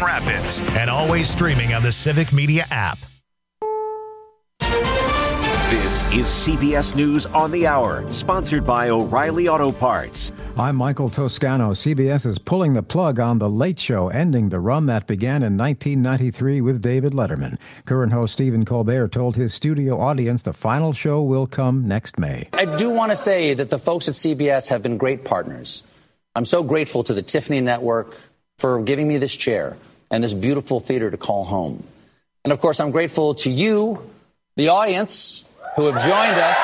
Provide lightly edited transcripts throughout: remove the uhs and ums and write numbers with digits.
Rapids, and always streaming on the Civic Media app. This is CBS News on the Hour, sponsored by O'Reilly Auto Parts. I'm Michael Toscano. CBS is pulling the plug on The Late Show, ending the run that began in 1993 with David Letterman. Current host Stephen Colbert told his studio audience the final show will come next May. I do want to say that the folks at CBS have been great partners. I'm so grateful to the Tiffany Network for giving me this chair and this beautiful theater to call home. And, of course, I'm grateful to you, the audience, who have joined us.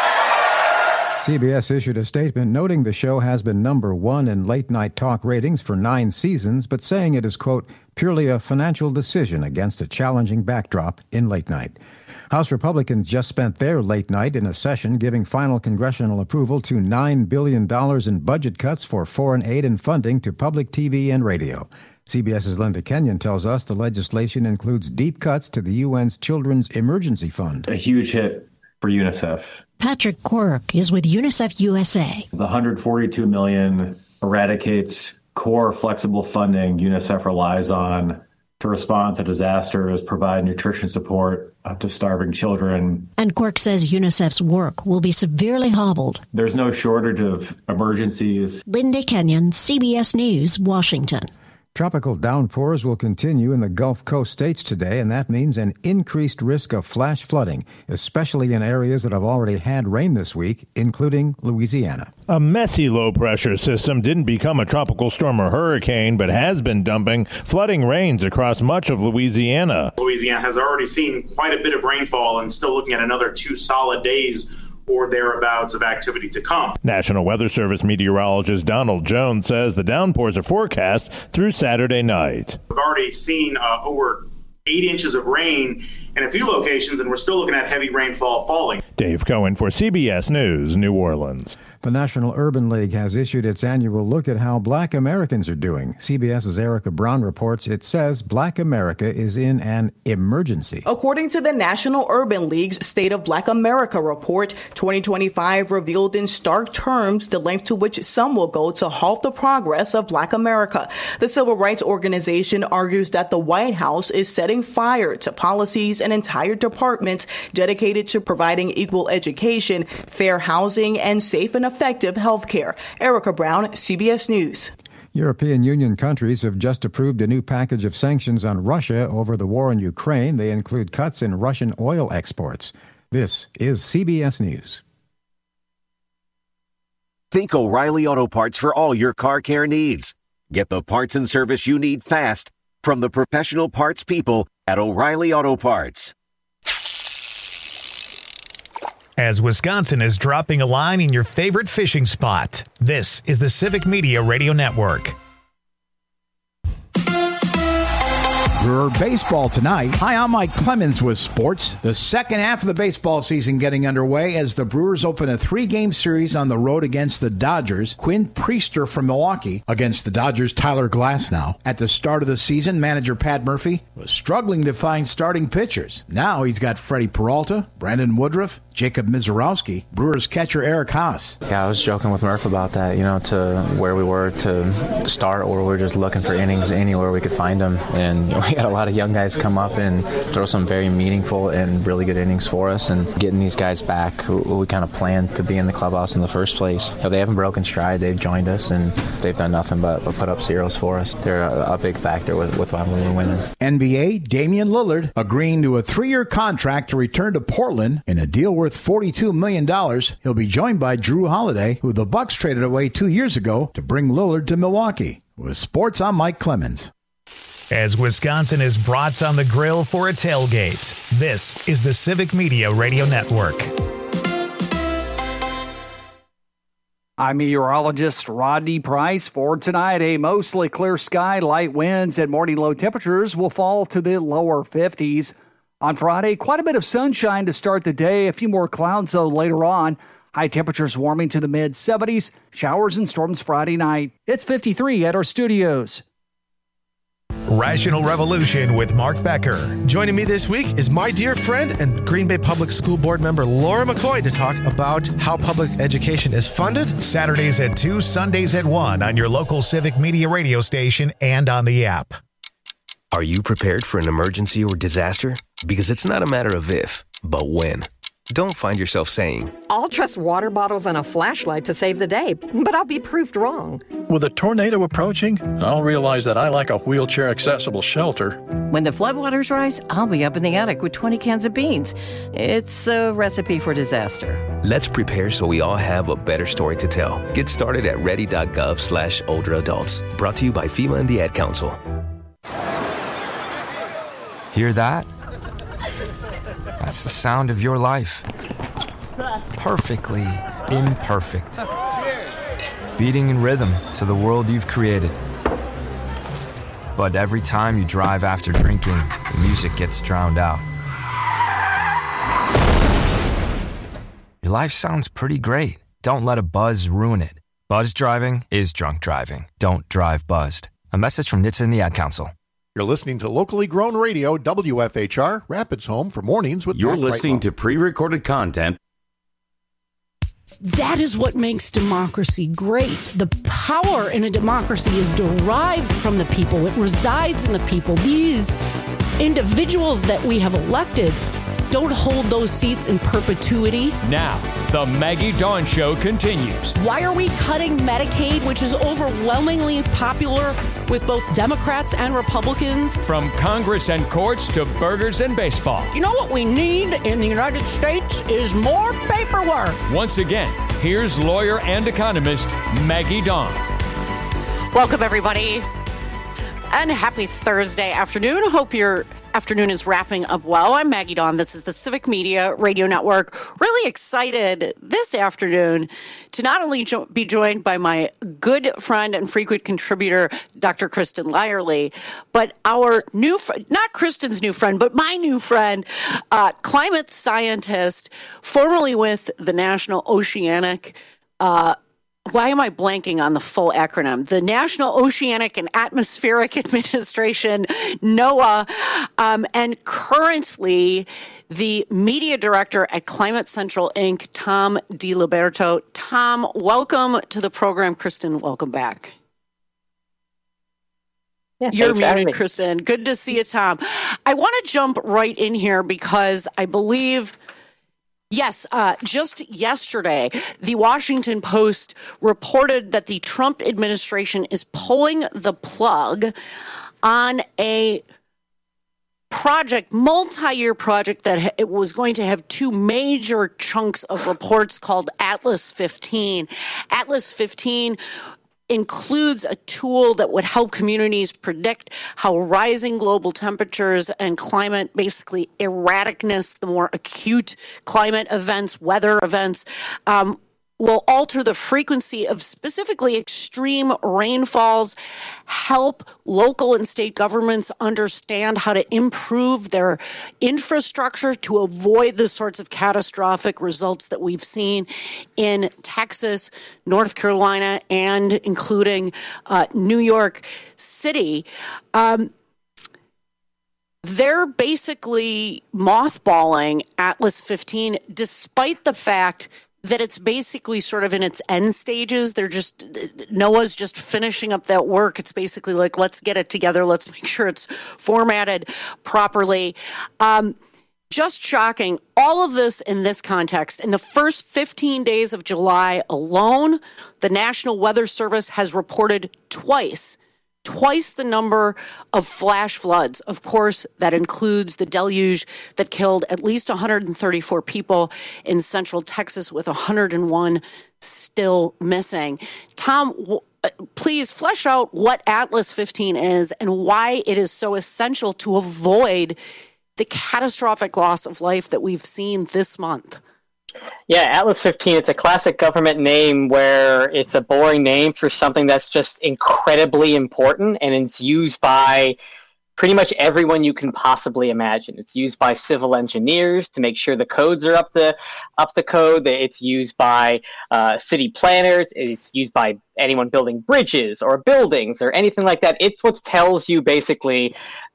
CBS issued a statement noting the show has been number one in late-night talk ratings for 9 seasons, but saying it is, quote, purely a financial decision against a challenging backdrop in late night. House Republicans just spent their late night in a session giving final congressional approval to $9 billion in budget cuts for foreign aid and funding to public TV and radio. CBS's Linda Kenyon tells us the legislation includes deep cuts to the UN's Children's Emergency Fund. A huge hit for UNICEF. Patrick Quirk is with UNICEF USA. The $142 million eradicates core flexible funding UNICEF relies on to respond to disasters, provide nutrition support to starving children. And Quirk says UNICEF's work will be severely hobbled. There's no shortage of emergencies. Linda Kenyon, CBS News, Washington. Tropical downpours will continue in the Gulf Coast states today, and that means an increased risk of flash flooding, especially in areas that have already had rain this week, including Louisiana. A messy low-pressure system didn't become a tropical storm or hurricane, but has been dumping flooding rains across much of Louisiana. Louisiana has already seen quite a bit of rainfall and still looking at another 2 solid days or thereabouts of activity to come. National Weather Service meteorologist Donald Jones says the downpours are forecast through Saturday night. We've already seen over 8 inches of rain in a few locations, and we're still looking at heavy rainfall falling. Dave Cohen for CBS News, New Orleans. The National Urban League has issued its annual look at how Black Americans are doing. CBS's Erica Brown reports it says Black America is in an emergency. According to the National Urban League's State of Black America report, 2025 revealed in stark terms the length to which some will go to halt the progress of Black America. The civil rights organization argues that the White House is setting fire to policies and entire departments dedicated to providing equal education, fair housing, and safe and effective health care. Erica Brown, CBS News. European Union countries have just approved a new package of sanctions on Russia over the war in Ukraine. They include cuts in Russian oil exports. This is CBS News. Think O'Reilly Auto Parts for all your car care needs. Get the parts and service you need fast from the professional parts people at O'Reilly Auto Parts. As Wisconsin is dropping a line in your favorite fishing spot, this is the Civic Media Radio Network. Brewer baseball tonight. Hi, I'm Mike Clemens with sports. The second half of the baseball season getting underway as the Brewers open a 3-game series on the road against the Dodgers. Quinn Priester from Milwaukee against the Dodgers' Tyler Glasnow. At the start of the season, manager Pat Murphy was struggling to find starting pitchers. Now he's got Freddie Peralta, Brandon Woodruff, Jacob Mizorowski, Brewers catcher Eric Haas. Yeah, I was joking with Murph about that, to where we were to start, or we were just looking for innings anywhere we could find them. And we had a lot of young guys come up and throw some very meaningful and really good innings for us. And getting these guys back who we kind of planned to be in the clubhouse in the first place. They haven't broken stride. They've joined us, and they've done nothing but put up zeros for us. They're a big factor with why we're winning. NBA, Damian Lillard agreeing to a 3-year contract to return to Portland in a deal worth $42 million. He'll be joined by Drew Holiday, who the Bucks traded away 2 years ago to bring Lillard to Milwaukee. With sports, I'm Mike Clemens. As Wisconsin is brats on the grill for a tailgate, this is the Civic Media Radio Network. I'm meteorologist Rodney Price. For tonight, a mostly clear sky, light winds, and morning low temperatures will fall to the lower 50s. On Friday, quite a bit of sunshine to start the day. A few more clouds, though, later on. High temperatures warming to the mid-70s. Showers and storms Friday night. It's 53 at our studios. Rational Revolution with Mark Becker. Joining me this week is my dear friend and Green Bay Public School Board member Laura McCoy to talk about how public education is funded. Saturdays at 2, Sundays at 1 on your local Civic Media radio station and on the app. Are you prepared for an emergency or disaster? Because it's not a matter of if, but when. Don't find yourself saying, I'll trust water bottles and a flashlight to save the day, but I'll be proved wrong. With a tornado approaching, I'll realize that I lack a wheelchair-accessible shelter. When the floodwaters rise, I'll be up in the attic with 20 cans of beans. It's a recipe for disaster. Let's prepare so we all have a better story to tell. Get started at ready.gov/older adults. Brought to you by FEMA and the Ad Council. Hear that? That's the sound of your life. Perfectly imperfect. Beating in rhythm to the world you've created. But every time you drive after drinking, the music gets drowned out. Your life sounds pretty great. Don't let a buzz ruin it. Buzz driving is drunk driving. Don't drive buzzed. A message from NHTSA and the Ad Council. You're listening to locally grown radio, WFHR, Rapids Home for Mornings with You're Matt listening Brightwell. to pre-recorded content. That is what makes democracy great. The power in a democracy is derived from the people. It resides in the people. These individuals that we have elected don't hold those seats in perpetuity. Now, the Maggie Dawn Show continues. Why are we cutting Medicaid, which is overwhelmingly popular with both Democrats and Republicans? From Congress and courts to burgers and baseball. You know what we need in the United States is more paperwork. Once again, here's lawyer and economist Maggie Dawn. Welcome, everybody, and happy Thursday afternoon. Hope your afternoon is wrapping up well. I'm Maggie Dawn. This is the Civic Media Radio Network. Really excited this afternoon to not only be joined by my good friend and frequent contributor, Dr. Kristen Lyerly, but our new not Kristen's new friend, but my new friend, climate scientist, formerly with the National Oceanic why am I blanking on the full acronym? The National Oceanic and Atmospheric Administration, NOAA, and currently the media director at Climate Central Inc., Tom DiLiberto. Tom, welcome to the program. Kristen, welcome back. Yeah, you're muted, Kristen. Good to see you, Tom. I want to jump right in here because I believe... Yes, just yesterday, the Washington Post reported that the Trump administration is pulling the plug on a project, multi-year project that it was going to have two major chunks of reports called Atlas 15. Atlas 15 includes a tool that would help communities predict how rising global temperatures and climate, basically erraticness, the more acute climate events, weather events, will alter the frequency of specifically extreme rainfalls, help local and state governments understand how to improve their infrastructure to avoid the sorts of catastrophic results that we've seen in Texas, North Carolina, and including New York City. They're basically mothballing Atlas 15, despite the fact that it's basically sort of in its end stages. NOAA's just finishing up that work. It's basically like, let's get it together. Let's make sure it's formatted properly. Just shocking. All of this in this context. In the first 15 days of July alone, the National Weather Service has reported twice the number of flash floods. Of course, that includes the deluge that killed at least 134 people in central Texas, with 101 still missing. Tom, please flesh out what Atlas 15 is and why it is so essential to avoid the catastrophic loss of life that we've seen this month. Yeah, Atlas 15, it's a classic government name where it's a boring name for something that's just incredibly important, and it's used by pretty much everyone you can possibly imagine. It's used by civil engineers to make sure the codes are up the code. It's used by city planners. It's used by anyone building bridges or buildings or anything like that. It's what tells you basically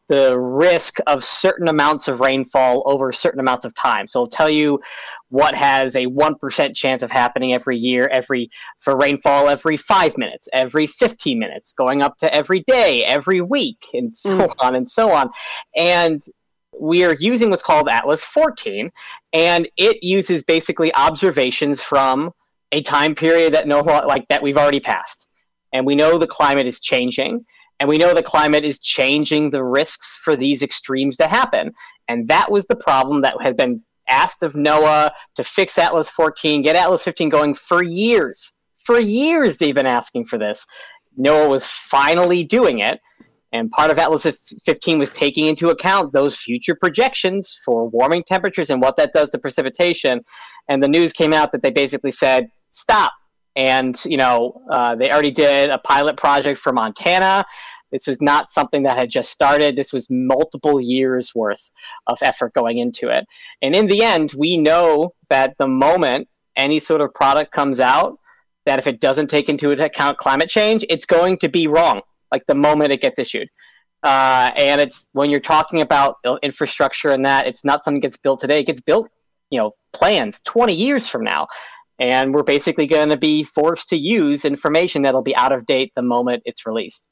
the risk of certain amounts of rainfall over certain amounts of time. So it'll tell you what has a 1% chance of happening every year, for rainfall every 5 minutes, every 15 minutes, going up to every day, every week, and so on and so on. And we are using what's called Atlas 14, and it uses basically observations from a time period that we've already passed. And we know the climate is changing. And we know the climate is changing the risks for these extremes to happen. And that was the problem that had been asked of NOAA to fix Atlas 14, get Atlas 15 going for years. For years they've been asking for this. NOAA was finally doing it. And part of Atlas 15 was taking into account those future projections for warming temperatures and what that does to precipitation. And the news came out that they basically said, stop. And, they already did a pilot project for Montana. This was not something that had just started. This was multiple years worth of effort going into it. And in the end, we know that the moment any sort of product comes out, that if it doesn't take into account climate change, it's going to be wrong, like the moment it gets issued. And it's when you're talking about infrastructure and that, it's not something that gets built today. It gets built, plans 20 years from now. And we're basically going to be forced to use information that'll be out of date the moment it's released.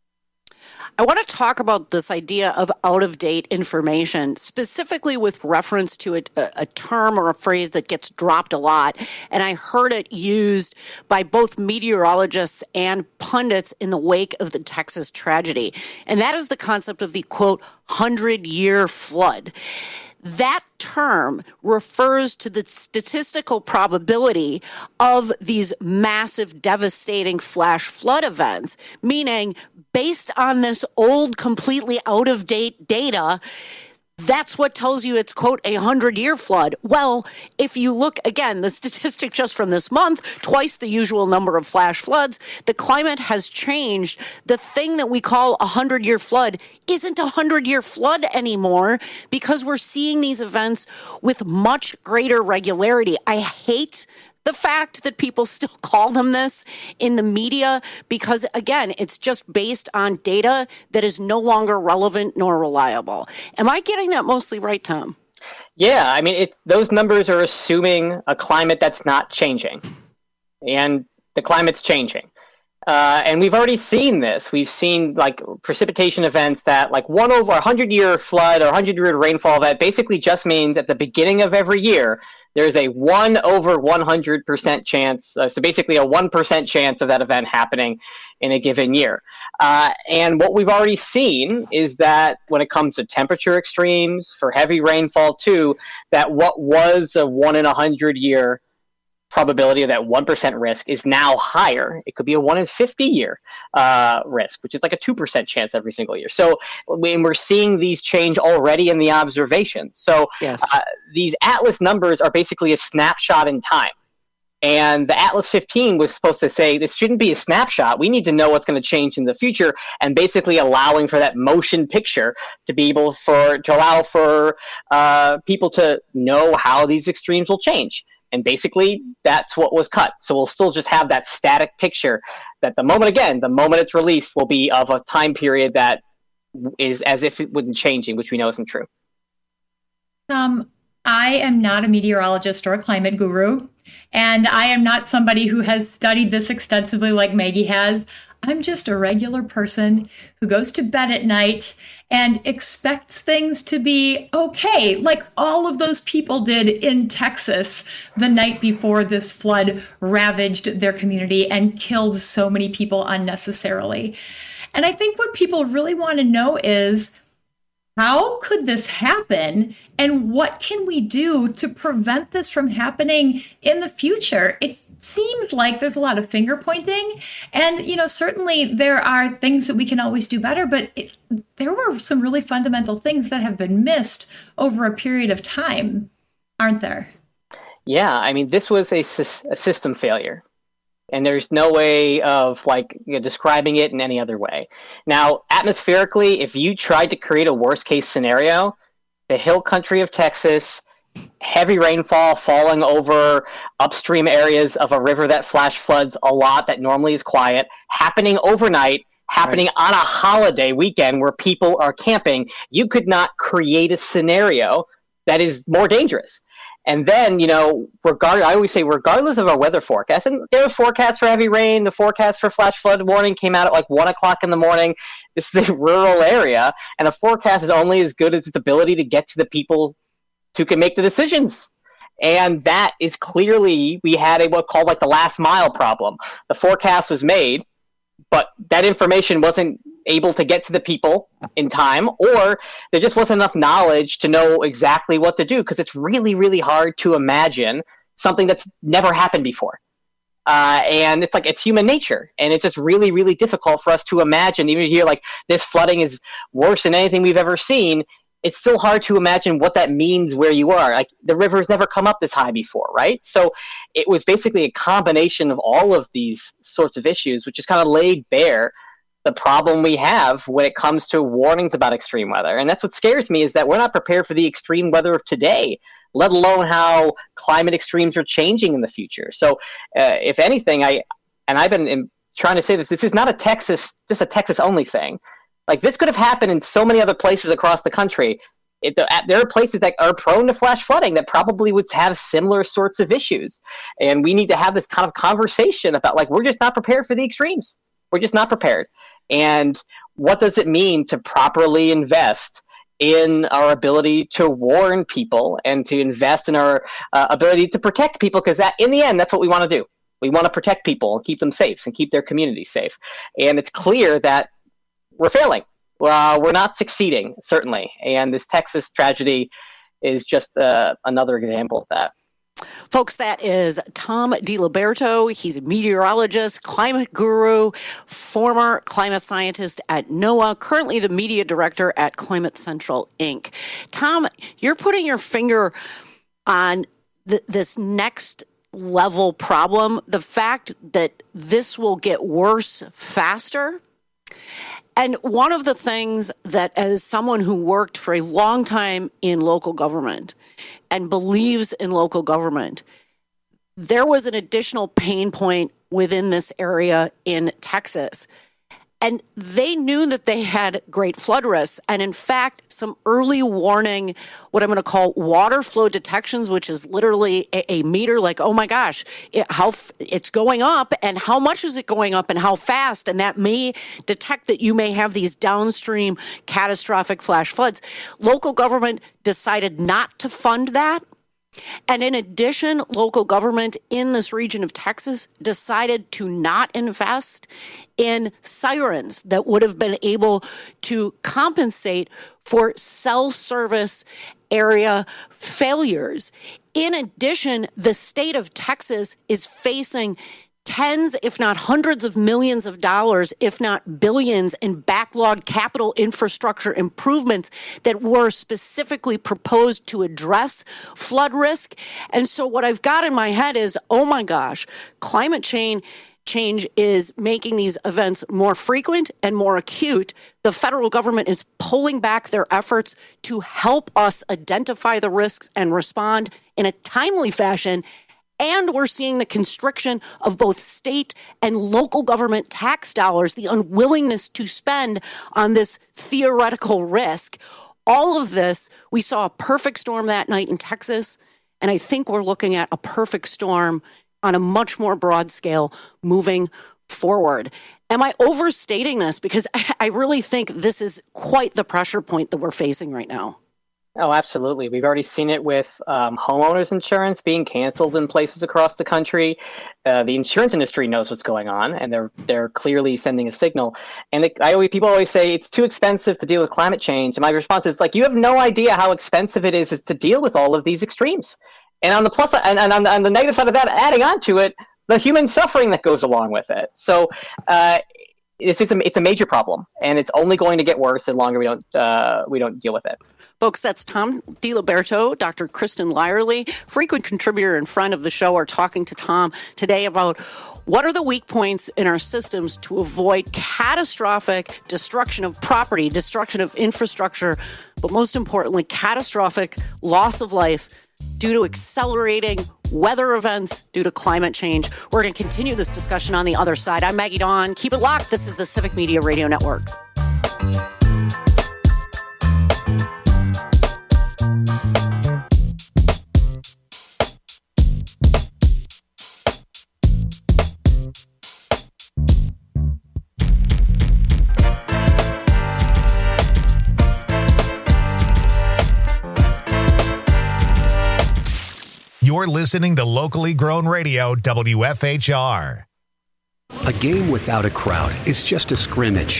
I want to talk about this idea of out-of-date information, specifically with reference to a term or a phrase that gets dropped a lot. And I heard it used by both meteorologists and pundits in the wake of the Texas tragedy. And that is the concept of the, quote, 100-year flood. That term refers to the statistical probability of these massive, devastating flash flood events, meaning based on this old, completely out-of-date data, that's what tells you it's, quote, a 100-year flood. Well, if you look, again, the statistic just from this month, twice the usual number of flash floods, the climate has changed. The thing that we call a 100-year flood isn't a 100-year flood anymore because we're seeing these events with much greater regularity. I hate the fact that people still call them this in the media because, again, it's just based on data that is no longer relevant nor reliable. Am I getting that mostly right, Tom? Yeah, I mean, those numbers are assuming a climate that's not changing. And the climate's changing. And we've already seen this. We've seen like precipitation events that like 1 over 100-year flood or 100-year rainfall that basically just means at the beginning of every year, there's a 1 over 100% chance, so basically a 1% chance of that event happening in a given year. And what we've already seen is that when it comes to temperature extremes, for heavy rainfall too, that what was a 1 in 100-year probability of that 1% risk is now higher. It could be a 1 in 50-year risk, which is like a 2% chance every single year. So we're seeing these change already in the observations. So yes. These Atlas numbers are basically a snapshot in time. And the Atlas 15 was supposed to say this shouldn't be a snapshot. We need to know what's going to change in the future, and basically allowing for that motion picture to be able to allow for people to know how these extremes will change. And basically, that's what was cut. So we'll still just have that static picture that the moment it's released will be of a time period that is as if it wasn't changing, which we know isn't true. I am not a meteorologist or a climate guru, and I am not somebody who has studied this extensively like Maggie has. I'm just a regular person who goes to bed at night and expects things to be okay, like all of those people did in Texas the night before this flood ravaged their community and killed so many people unnecessarily. And I think what people really want to know is, how could this happen? And what can we do to prevent this from happening in the future? It seems like there's a lot of finger pointing, and certainly there are things that we can always do better, but there were some really fundamental things that have been missed over a period of time, aren't there? Yeah, I mean, this was a system failure, and there's no way of describing it in any other way. Now, atmospherically, if you tried to create a worst case scenario, the hill country of Texas, heavy rainfall falling over upstream areas of a river that flash floods a lot that normally is quiet, happening overnight happening on a holiday weekend where people are camping, you could not create a scenario that is more dangerous. And then, I always say, regardless of our weather forecast, and there are forecasts for heavy rain, the forecast for flash flood warning came out at like 1 o'clock in the morning. This is a rural area, and a forecast is only as good as its ability to get to the people who can make the decisions. And that is clearly, we had what's called like the last mile problem. The forecast was made, but that information wasn't able to get to the people in time, or there just wasn't enough knowledge to know exactly what to do, because it's really, really hard to imagine something that's never happened before. And it's human nature, and it's just really, really difficult for us to imagine. Even here, like, this flooding is worse than anything we've ever seen. It's still hard to imagine what that means where you are. Like, the river has never come up this high before, right? So it was basically a combination of all of these sorts of issues, which is kind of laid bare the problem we have when it comes to warnings about extreme weather. And that's what scares me, is that we're not prepared for the extreme weather of today, let alone how climate extremes are changing in the future. So if anything, I've been trying to say this is not just a Texas only thing. Like, this could have happened in so many other places across the country. There are places that are prone to flash flooding that probably would have similar sorts of issues. And we need to have this kind of conversation about, like, we're just not prepared for the extremes. We're just not prepared. And what does it mean to properly invest in our ability to warn people and to invest in our ability to protect people? Because in the end, that's what we want to do. We want to protect people and keep them safe and keep their communities safe. And it's clear that we're failing. We're not succeeding, certainly. And this Texas tragedy is just another example of that. Folks, that is Tom DiLiberto. He's a meteorologist, climate guru, former climate scientist at NOAA, currently the media director at Climate Central, Inc. Tom, you're putting your finger on this next level problem, the fact that this will get worse faster. And one of the things that, as someone who worked for a long time in local government and believes in local government, there was an additional pain point within this area in Texas. And they knew that they had great flood risks. And in fact, some early warning, what I'm going to call water flow detections, which is literally a meter, like, oh my gosh, it's going up, and how much is it going up and how fast? And that may detect that you may have these downstream catastrophic flash floods. Local government decided not to fund that. And in addition, local government in this region of Texas decided to not invest in sirens that would have been able to compensate for cell service area failures. In addition, the state of Texas is facing tens, if not hundreds of millions of dollars, if not billions, in backlogged capital infrastructure improvements that were specifically proposed to address flood risk. And so what I've got in my head is, oh my gosh, climate change is making these events more frequent and more acute. The federal government is pulling back their efforts to help us identify the risks and respond in a timely fashion. And we're seeing the constriction of both state and local government tax dollars, the unwillingness to spend on this theoretical risk. All of this, we saw a perfect storm that night in Texas, and I think we're looking at a perfect storm on a much more broad scale moving forward. Am I overstating this? Because I really think this is quite the pressure point that we're facing right now. Oh, absolutely. We've already seen it with homeowners insurance being canceled in places across the country. The insurance industry knows what's going on, and they're clearly sending a signal. And people always say it's too expensive to deal with climate change. And my response is, like, you have no idea how expensive it is to deal with all of these extremes. And on the plus side, and on the negative side of that, adding on to it, the human suffering that goes along with it. So it's a major problem, and it's only going to get worse the longer we don't deal with it. Folks, that's Tom DiLiberto, Dr. Kristen Lyerly, frequent contributor and friend of the show, are talking to Tom today about what are the weak points in our systems to avoid catastrophic destruction of property, destruction of infrastructure, but most importantly, catastrophic loss of life due to accelerating weather events due to climate change. We're going to continue this discussion on the other side. I'm Maggie Dawn. Keep it locked. This is the Civic Media Radio Network. You're listening to locally grown radio, WFHR. A game without a crowd is just a scrimmage.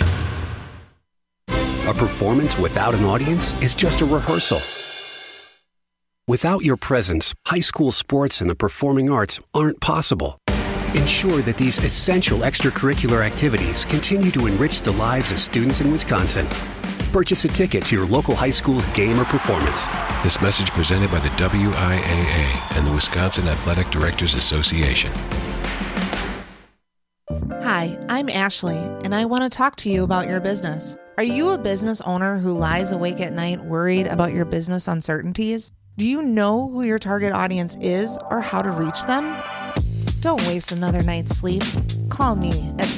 A performance without an audience is just a rehearsal. Without your presence, high school sports and the performing arts aren't possible. Ensure that these essential extracurricular activities continue to enrich the lives of students in Wisconsin. Purchase a ticket to your local high school's game or performance. This message presented by the WIAA and the Wisconsin Athletic Directors Association. Hi, I'm Ashley, and I want to talk to you about your business. Are you a business owner who lies awake at night worried about your business uncertainties? Do you know who your target audience is or how to reach them? Don't waste another night's sleep. Call me at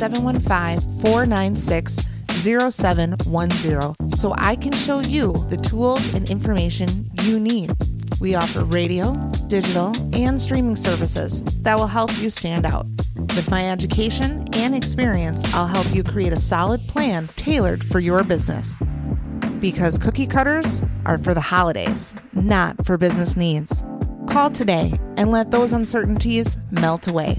715-496-0710 so I can show you the tools and information you need. We offer radio, digital, and streaming services that will help you stand out. With my education and experience, I'll help you create a solid plan tailored for your business. Because cookie cutters are for the holidays, not for business needs. Call today and let those uncertainties melt away.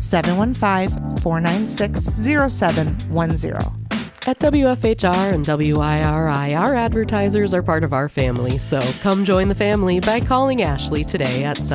715-496-0710. At WFHR and WIRI, our advertisers are part of our family, so come join the family by calling Ashley today at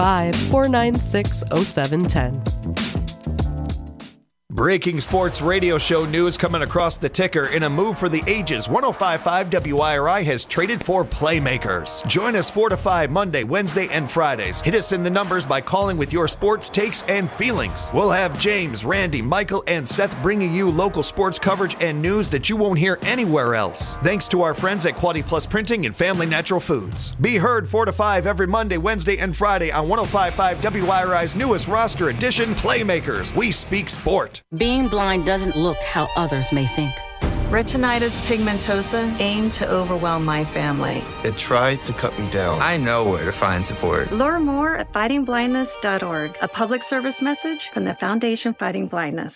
715-496-0710. Breaking sports radio show news coming across the ticker. In a move for the ages, 105.5 WIRI has traded for playmakers. Join us 4 to 5 Monday, Wednesday, and Fridays. Hit us in the numbers by calling with your sports takes and feelings. We'll have James, Randy, Michael, and Seth bringing you local sports coverage and news that you won't hear anywhere else. Thanks to our friends at Quality Plus Printing and Family Natural Foods. Be heard 4 to 5 every Monday, Wednesday, and Friday on 105.5 WIRI's newest roster edition, Playmakers. We speak sport. Being blind doesn't look how others may think. Retinitis pigmentosa aimed to overwhelm my family. It tried to cut me down. I know where to find support. Learn more at fightingblindness.org, a public service message from the Foundation Fighting Blindness.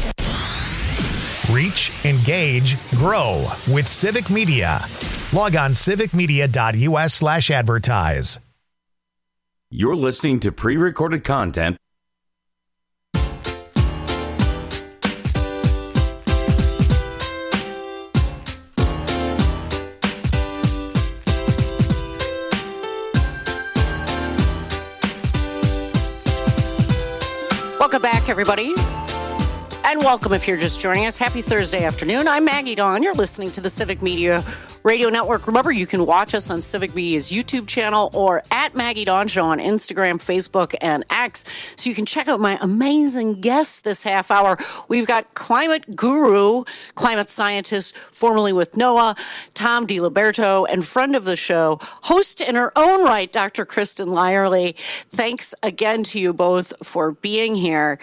Reach, engage, grow with Civic Media. Log on civicmedia.us/advertise. You're listening to pre-recorded content. Welcome back, everybody. And welcome if you're just joining us. Happy Thursday afternoon. I'm Maggie Dawn. You're listening to the Civic Media Radio Network. Remember, you can watch us on Civic Media's YouTube channel or at Maggie Dawn Show on Instagram, Facebook, and X. So you can check out my amazing guests this half hour. We've got climate guru, climate scientist, formerly with NOAA, Tom DiLiberto, and friend of the show, host in her own right, Dr. Kristen Lyerly. Thanks again to you both for being here.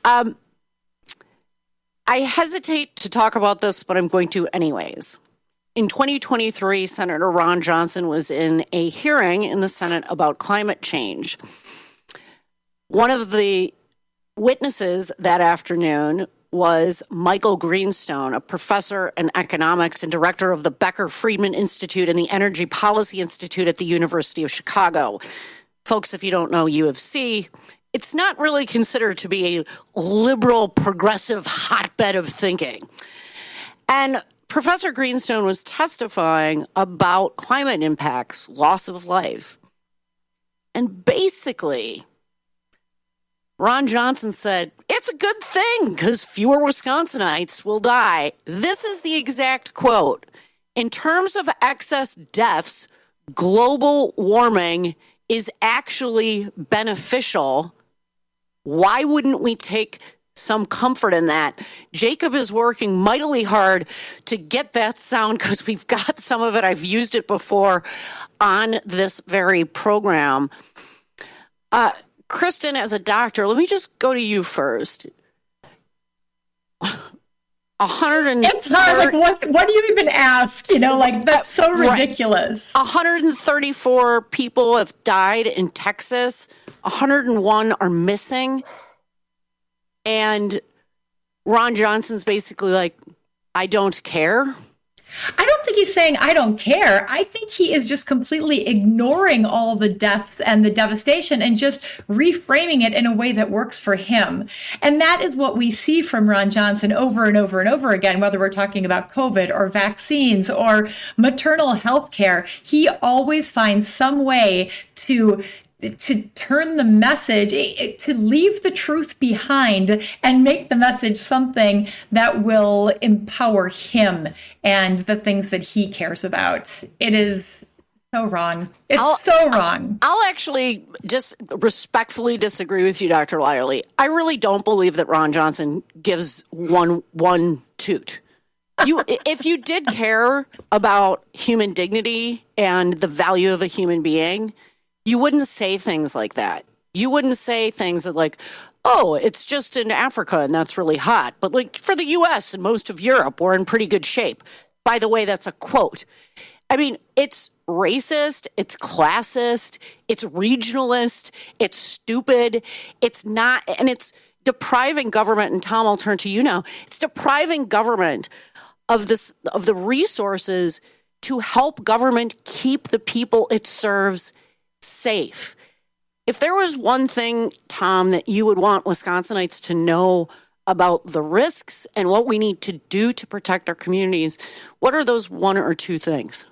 I hesitate to talk about this, but I'm going to anyways. In 2023, Senator Ron Johnson was in a hearing in the Senate about climate change. One of the witnesses that afternoon was Michael Greenstone, a professor in economics and director of the Becker Friedman Institute and the Energy Policy Institute at the University of Chicago. Folks, if you don't know U of C, it's not really considered to be a liberal, progressive hotbed of thinking. And Professor Greenstone was testifying about climate impacts, loss of life. And basically, Ron Johnson said, it's a good thing because fewer Wisconsinites will die. This is the exact quote. In terms of excess deaths, global warming is actually beneficial. Why wouldn't we take some comfort in that. Jacob is working mightily hard to get that sound because we've got some of it. I've used it before on this very program. Kristen, as a doctor, let me just go to you first. It's hard. Like, what do you even ask? That's so ridiculous. Right. 134 people have died in Texas. 101 are missing. And Ron Johnson's basically like, I don't care. I don't think he's saying, I don't care. I think he is just completely ignoring all the deaths and the devastation and just reframing it in a way that works for him. And that is what we see from Ron Johnson over and over and over again, whether we're talking about COVID or vaccines or maternal health care. He always finds some way to turn the message, to leave the truth behind and make the message something that will empower him and the things that he cares about. It is so wrong. It's so wrong. I'll actually just respectfully disagree with you, Dr. Lyerly. I really don't believe that Ron Johnson gives one toot. If you did care about human dignity and the value of a human being, you wouldn't say things like that. You wouldn't say things that like, oh, it's just in Africa and that's really hot. But like for the U.S. and most of Europe, we're in pretty good shape. By the way, that's a quote. I mean, it's racist, it's classist, it's regionalist, it's stupid. It's not, and it's depriving government, and Tom, I'll turn to you now. It's depriving government of the resources to help government keep the people it serves safe. If there was one thing, Tom, that you would want Wisconsinites to know about the risks and what we need to do to protect our communities, what are those one or two things?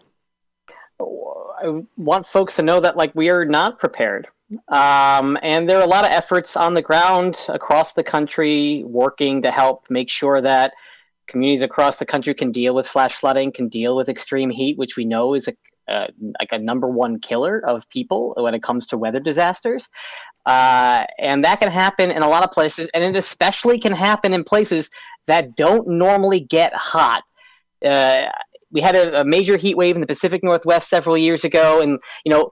I want folks to know that we are not prepared. And there are a lot of efforts on the ground across the country working to help make sure that communities across the country can deal with flash flooding, can deal with extreme heat, which we know is a number one killer of people when it comes to weather disasters. And that can happen in a lot of places, and it especially can happen in places that don't normally get hot. We had a major heat wave in the Pacific Northwest several years ago, and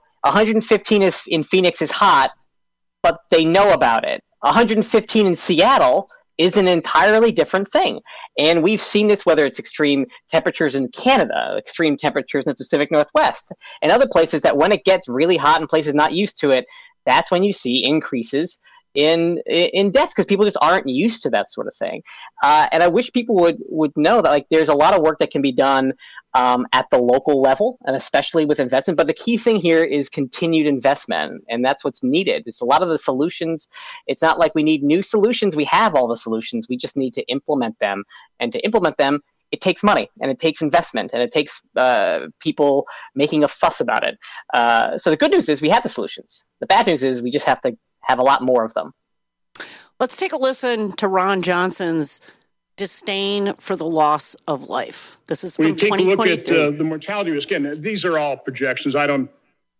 115 in Phoenix is hot, but they know about it. 115 in Seattle is an entirely different thing. And we've seen this, whether it's extreme temperatures in Canada, extreme temperatures in the Pacific Northwest, and other places that when it gets really hot in places not used to it, that's when you see increases in deaths because people just aren't used to that sort of thing. And I wish people would know that there's a lot of work that can be done at the local level, and especially with investment. But the key thing here is continued investment, and that's what's needed. It's a lot of the solutions. It's not like we need new solutions. We have all the solutions. We just need to implement them. And to implement them, it takes money, and it takes investment, and it takes people making a fuss about it. So the good news is we have the solutions. The bad news is we just have to have a lot more of them. Let's take a listen to Ron Johnson's disdain for the loss of life. This is from 2023. When you take a look at the mortality risk, again, these are all projections. I don't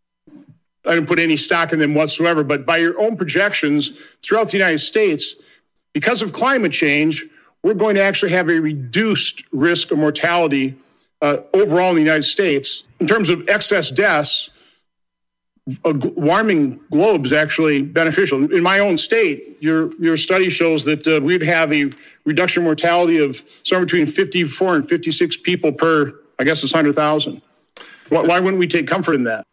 put any stock in them whatsoever, but by your own projections throughout the United States, because of climate change, we're going to actually have a reduced risk of mortality overall in the United States. In terms of excess deaths, a warming globe is actually beneficial. In my own state, your study shows that we'd have a reduction in mortality of somewhere between 54 and 56 people per, I guess it's 100,000. Why wouldn't we take comfort in that?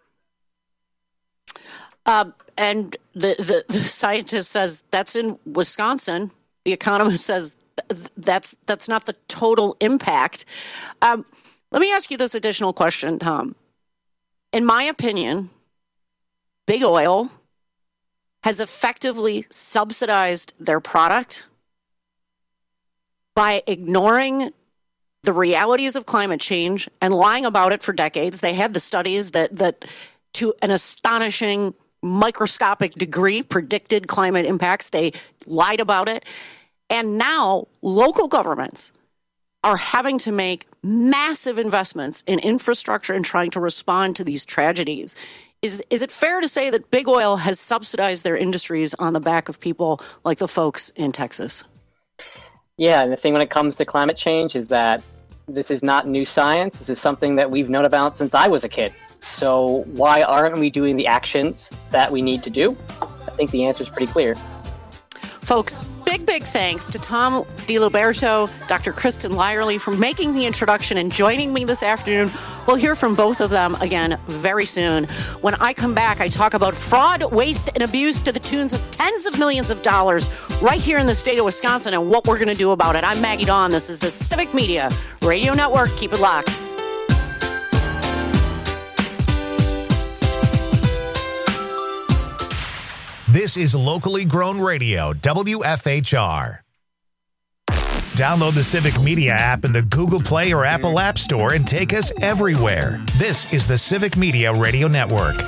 And the scientist says that's in Wisconsin. The economist says that's not the total impact. Let me ask you this additional question, Tom. In my opinion, Big Oil has effectively subsidized their product by ignoring the realities of climate change and lying about it for decades. They had the studies that to an astonishing microscopic degree predicted climate impacts. They lied about it. And now local governments are having to make massive investments in infrastructure and trying to respond to these tragedies. Is it fair to say that Big Oil has subsidized their industries on the back of people like the folks in Texas? Yeah, and the thing when it comes to climate change is that this is not new science. This is something that we've known about since I was a kid. So why aren't we doing the actions that we need to do? I think the answer is pretty clear. Folks, big thanks to Tom DiLoberto, Dr. Kristen Lyerly for making the introduction and joining me this afternoon. We'll hear from both of them again very soon. When I come back, I talk about fraud, waste, and abuse to the tunes of tens of millions of dollars right here in the state of Wisconsin and what we're going to do about it. I'm Maggie Dawn. This is the Civic Media Radio Network. Keep it locked. This is locally grown radio, WFHR. Download the Civic Media app in the Google Play or Apple App Store and take us everywhere. This is the Civic Media Radio Network.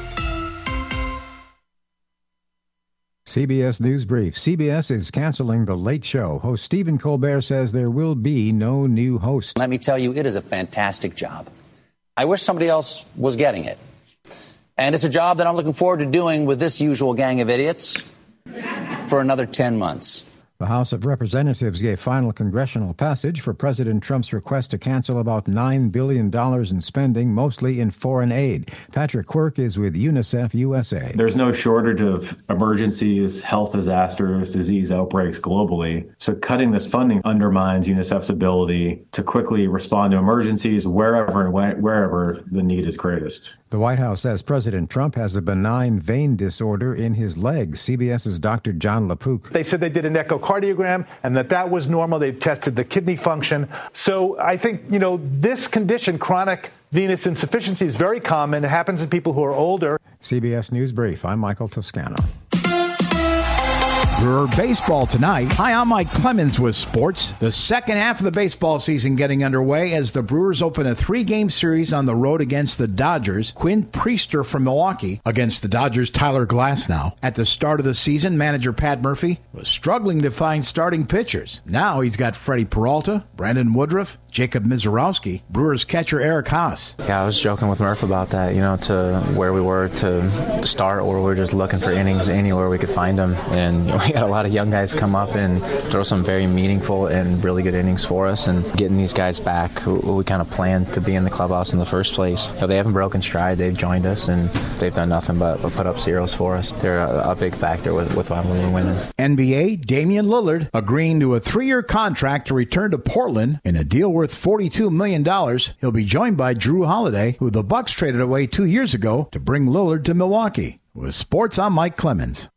CBS News Brief. CBS is canceling The Late Show. Host Stephen Colbert says there will be no new host. Let me tell you, it is a fantastic job. I wish somebody else was getting it. And it's a job that I'm looking forward to doing with this usual gang of idiots for another 10 months. The House of Representatives gave final congressional passage for President Trump's request to cancel about $9 billion in spending, mostly in foreign aid. Patrick Quirk is with UNICEF USA. There's no shortage of emergencies, health disasters, disease outbreaks globally. So cutting this funding undermines UNICEF's ability to quickly respond to emergencies wherever the need is greatest. The White House says President Trump has a benign vein disorder in his legs. CBS's Dr. John LaPook. They said they did an echocardiogram and that was normal. They tested the kidney function. So I think, this condition, chronic venous insufficiency, is very common. It happens in people who are older. CBS News Brief. I'm Michael Toscano. Brewer baseball tonight. Hi, I'm Mike Clemens with sports. The second half of the baseball season getting underway as the Brewers open a 3-game series on the road against the Dodgers. Quinn Priester from Milwaukee against the Dodgers' Tyler Glasnow. At the start of the season, manager Pat Murphy was struggling to find starting pitchers. Now he's got Freddie Peralta, Brandon Woodruff, Jacob Mizorowski, Brewers catcher Eric Haas. Yeah, I was joking with Murph about that, to where we were to start, or we were just looking for innings anywhere we could find them. And we had a lot of young guys come up and throw some very meaningful and really good innings for us. And getting these guys back who we kind of planned to be in the clubhouse in the first place. They haven't broken stride. They've joined us, and they've done nothing but put up zeros for us. They're a big factor with why we're winning. NBA, Damian Lillard agreeing to a 3-year contract to return to Portland in a deal worth $42 million. He'll be joined by Drew Holiday, who the Bucks traded away 2 years ago to bring Lillard to Milwaukee. With sports, I'm Mike Clemens.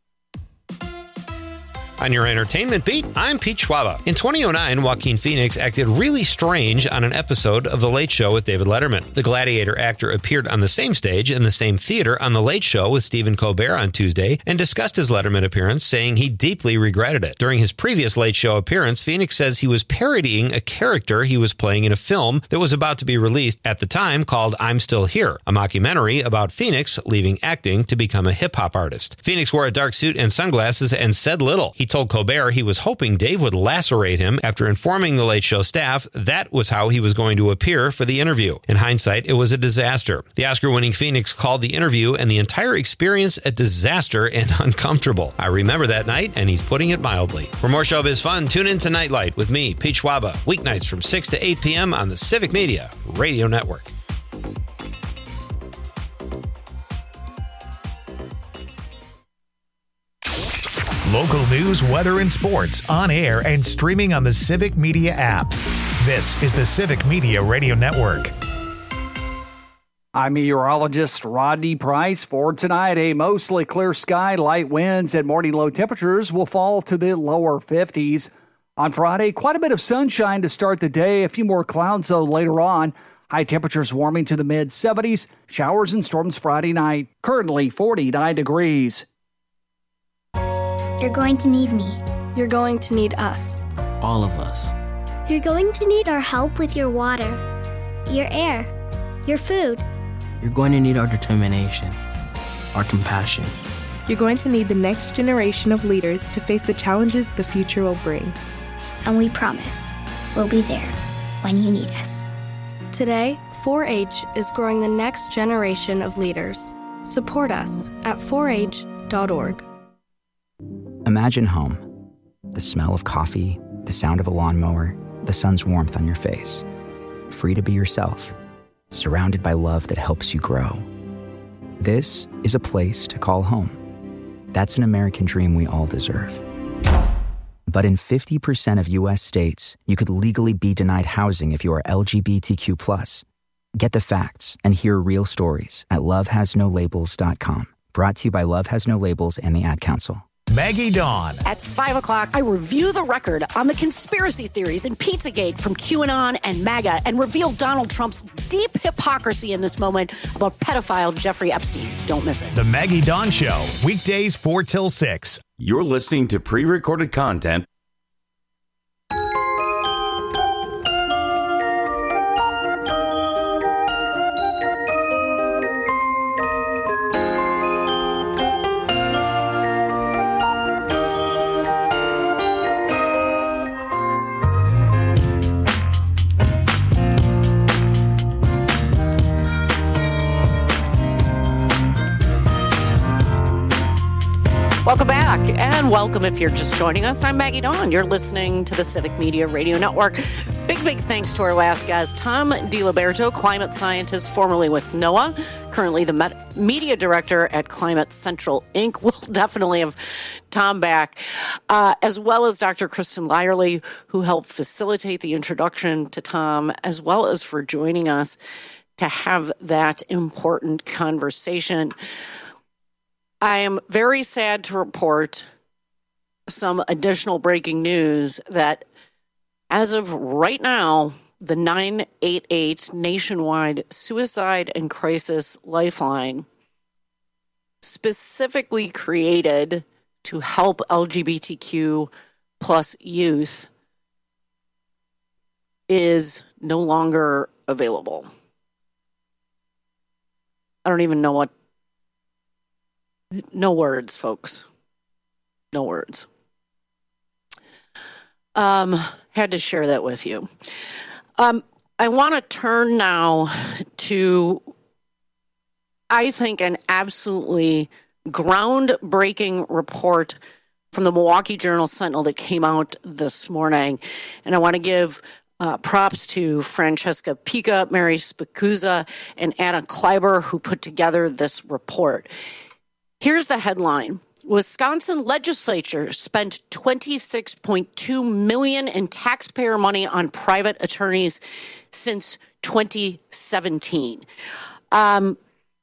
On your entertainment beat, I'm Pete Schwaba. In 2009, Joaquin Phoenix acted really strange on an episode of The Late Show with David Letterman. The Gladiator actor appeared on the same stage in the same theater on The Late Show with Stephen Colbert on Tuesday and discussed his Letterman appearance, saying he deeply regretted it. During his previous Late Show appearance, Phoenix says he was parodying a character he was playing in a film that was about to be released at the time called I'm Still Here, a mockumentary about Phoenix leaving acting to become a hip-hop artist. Phoenix wore a dark suit and sunglasses and said little. He told Colbert he was hoping Dave would lacerate him after informing the Late Show staff that was how he was going to appear for the interview. In hindsight, it was a disaster. The Oscar-winning Phoenix called the interview and the entire experience a disaster and uncomfortable. I remember that night, and he's putting it mildly. For more showbiz fun, tune in to Nightlight with me, Pete Schwaba, weeknights from 6 to 8 p.m. on the Civic Media Radio Network. Local news, weather, and sports on air and streaming on the Civic Media app. This is the Civic Media Radio Network. I'm meteorologist Rodney Price. For tonight, a mostly clear sky, light winds, and morning low temperatures will fall to the lower 50s. On Friday, quite a bit of sunshine to start the day. A few more clouds, though, later on. High temperatures warming to the mid-70s. Showers and storms Friday night. Currently 49 degrees. You're going to need me. You're going to need us. All of us. You're going to need our help with your water, your air, your food. You're going to need our determination, our compassion. You're going to need the next generation of leaders to face the challenges the future will bring. And we promise we'll be there when you need us. Today, 4-H is growing the next generation of leaders. Support us at 4h.org. Imagine home. The smell of coffee, the sound of a lawnmower, the sun's warmth on your face. Free to be yourself, surrounded by love that helps you grow. This is a place to call home. That's an American dream we all deserve. But in 50% of U.S. states, you could legally be denied housing if you are LGBTQ+. Get the facts and hear real stories at lovehasnolabels.com. Brought to you by Love Has No Labels and the Ad Council. Maggie Dawn. At 5 o'clock, I review the record on the conspiracy theories in Pizzagate from QAnon and MAGA and reveal Donald Trump's deep hypocrisy in this moment about pedophile Jeffrey Epstein. Don't miss it. The Maggie Dawn Show, weekdays 4 till 6. You're listening to pre-recorded content. Welcome back, and welcome if you're just joining us. I'm Maggie Dawn. You're listening to the Civic Media Radio Network. Big thanks to our last guest, Tom DiLiberto, climate scientist formerly with NOAA, currently the media director at Climate Central, Inc. We'll definitely have Tom back, as well as Dr. Kristen Lyerly, who helped facilitate the introduction to Tom, as well as for joining us to have that important conversation. I am very sad to report some additional breaking news that as of right now, the 988 nationwide suicide and crisis lifeline, specifically created to help LGBTQ plus youth, is no longer available. I don't even know what. No words, folks. No words. Had to share that with you. I want to turn now to, I think, an absolutely groundbreaking report from the Milwaukee Journal-Sentinel that came out this morning. And I want to give props to Francesca Pica, Mary Spicuzza, and Anna Kleiber, who put together this report. Here's the headline. Wisconsin legislature spent $26.2 million in taxpayer money on private attorneys since 2017. The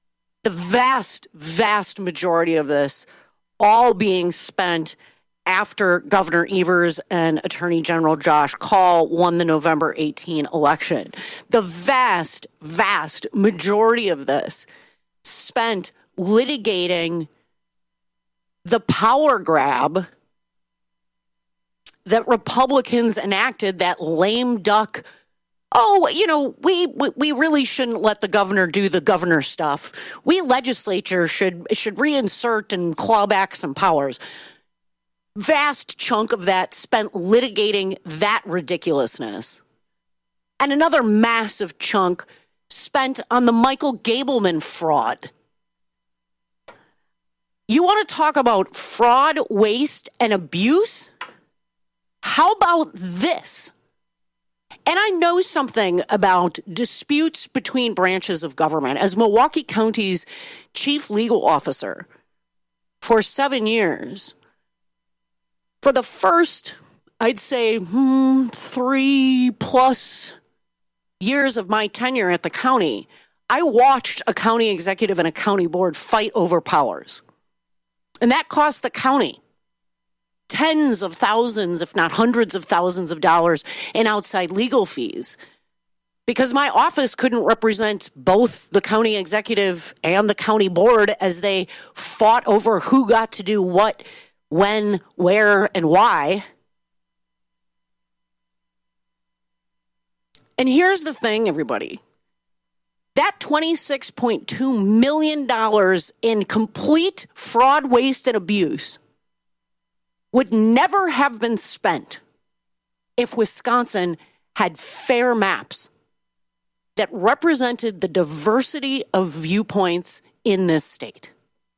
vast majority of this all being spent after Governor Evers and Attorney General Josh Kaul won the November 18 election. The vast majority of this spent litigating the power grab that Republicans enacted, that lame duck, we really shouldn't let the governor do the governor stuff. We legislature should reinsert and claw back some powers. Vast chunk of that spent litigating that ridiculousness. And another massive chunk spent on the Michael Gableman fraud. You want to talk about fraud, waste, and abuse? How about this? And I know something about disputes between branches of government. As Milwaukee County's chief legal officer for 7 years, for the first, I'd say, 3+ years of my tenure at the county, I watched a county executive and a county board fight over powers. And that cost the county tens of thousands, if not hundreds of thousands of dollars in outside legal fees, because my office couldn't represent both the county executive and the county board as they fought over who got to do what, when, where, and why. And here's the thing, everybody. That $26.2 million in complete fraud, waste, and abuse would never have been spent if Wisconsin had fair maps that represented the diversity of viewpoints in this state.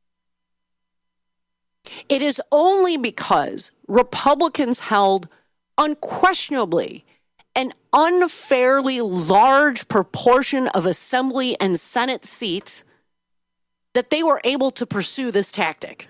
It is only because Republicans held unquestionably an unfairly large proportion of Assembly and Senate seats that they were able to pursue this tactic.